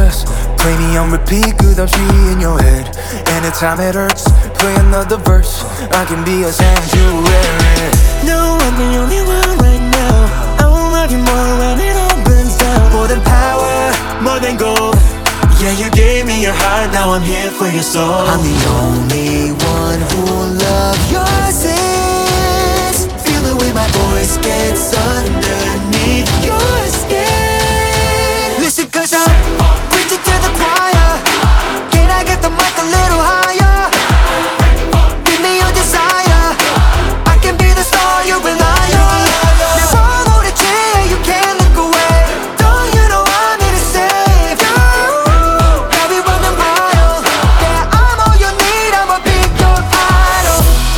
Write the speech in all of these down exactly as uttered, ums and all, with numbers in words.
stress. Play me on repeat, 끝없이 in your head. Anytime it hurts, play another verse. I can be a sanctuary. No, I'm the only one right now. I will love you more when it all burns down. More than power, More than gold. Yeah, you gave me your heart, now I'm here for your soul. I'm the only one who'll love your sins. Feel the way my voice gets underneath your skin. Listen, cause I'm preaching to the choir. Can I get the mic a little higher? Give me your desire. I can be the star you rely on. Never hold a chair, you can't look away. Don't you know I'm here to save you? Heavy running wild. Yeah, I'm all you need, I'ma be your idol.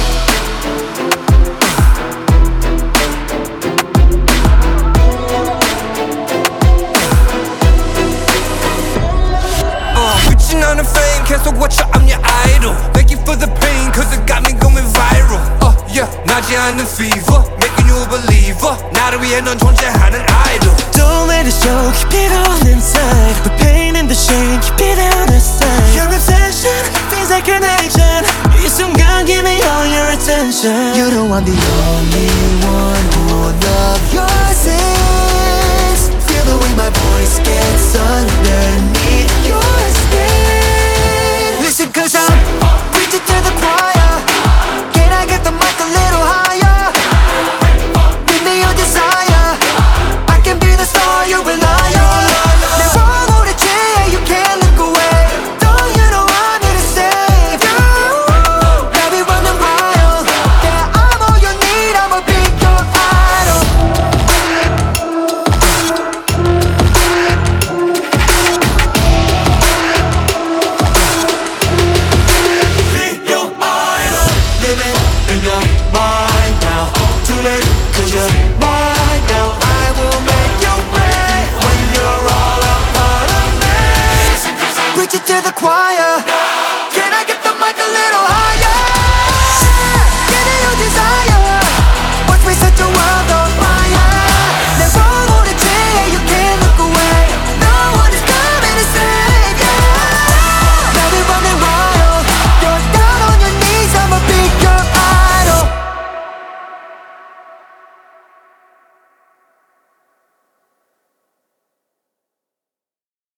Uh, reaching on the fame, 계속 watch out, I'm your idol. Thank you for the pain, cause it got me going viral. Uh, yeah, 나지 않는 fever, making you a believer. 나를 위해 넌 존재하는 idol. Don't let it show, keep it all inside. The pain and the shame, keep it out of sight. Your obsession feels like an addiction. 이 순간, give me all your attention. You know I'm the only one who'll love your sins. Feel the way my voice gets underneath your skin. Listen, cause I'm preaching to the choir. Can I get the mic a little higher? Give me your desire. I can be the star you rely on. Never hold a chair, you can't look away. Don't you know I'm here to save you? Heavy running wild. Yeah, I'm all you need, I'ma be your idol. Be your idol. Living in your mind now. Too late, cause you're mine now. I will make you pay when you're all a part of me. Preach it to the choir.